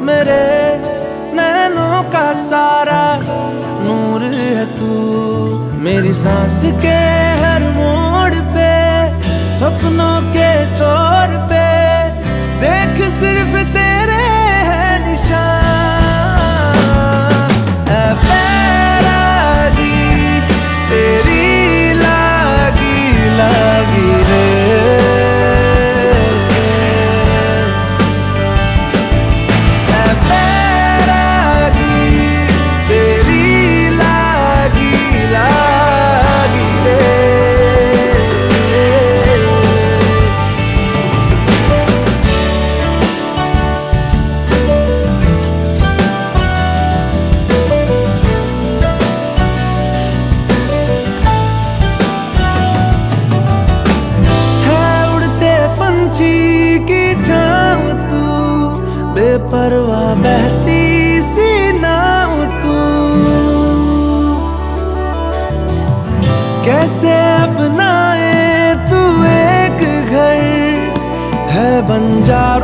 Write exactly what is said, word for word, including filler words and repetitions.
मेरे नैनों का सारा नूर है तू। मेरी सांस के हर मोड़ पे, सपनों के छोर पे देख सिर्फ तेरे हैं निशान। ऐ बैरागी तेरी लागी लागी रे, की छाँव तू, बेपरवाह बहती सी नाव तू। कैसे अपनाए तू एक घर है बंजारा